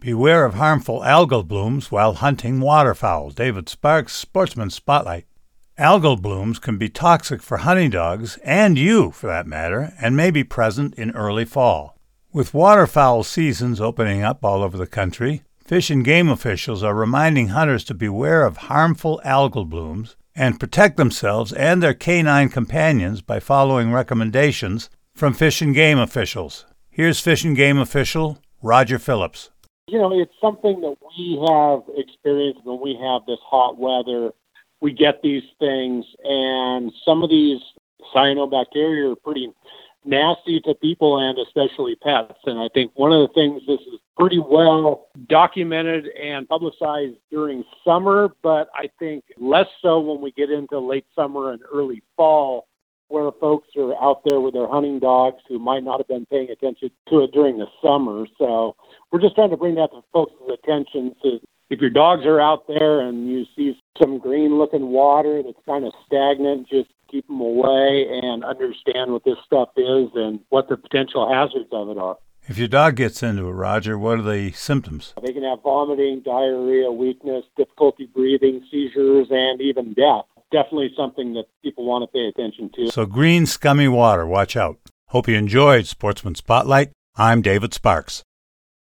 Beware of harmful algal blooms while hunting waterfowl. David Sparks, Sportsman Spotlight. Algal blooms can be toxic for hunting dogs, and you for that matter, and may be present in early fall. With waterfowl seasons opening up all over the country, Fish and Game officials are reminding hunters to beware of harmful algal blooms and protect themselves and their canine companions by following recommendations from Fish and Game officials. Here's Fish and Game official Roger Phillips. It's something that we have experienced when we have this hot weather. We get these things, and some of these cyanobacteria are pretty nasty to people and especially pets. And I think one of the things, this is pretty well documented and publicized during summer, but I think less so when we get into late summer and early fall, where folks are out there with their hunting dogs who might not have been paying attention to it during the summer. So we're just trying to bring that to folks' attention. So if your dogs are out there and you see some green-looking water that's kind of stagnant, just keep them away and understand what this stuff is and what the potential hazards of it are. If your dog gets into it, Roger, what are the symptoms? They can have vomiting, diarrhea, weakness, difficulty breathing, seizures, and even death. Definitely something that people want to pay attention to. So green, scummy water, watch out. Hope you enjoyed Sportsman Spotlight. I'm David Sparks.